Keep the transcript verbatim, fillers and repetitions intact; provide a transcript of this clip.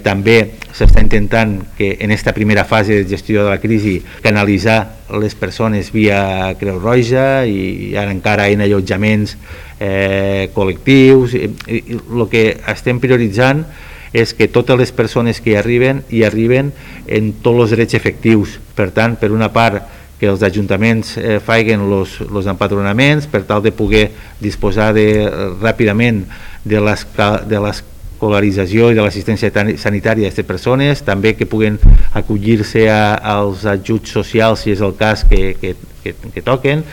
També s'està intentant que en aquesta primera fase de gestió de la crisi canalitzar les persones via Creu Roja i ara encara en allotjaments eh, col·lectius. El que estem prioritzant és que totes les persones que hi arriben hi arriben en tots els drets efectius. Per tant, per una part, que els ajuntaments eh, facin els empadronaments per tal de poder disposar de, ràpidament de l'escolarització i de l'assistència sanitària d'aquestes persones, també que puguen acollir-se als ajuts socials si és el cas que, que, que, que toquen.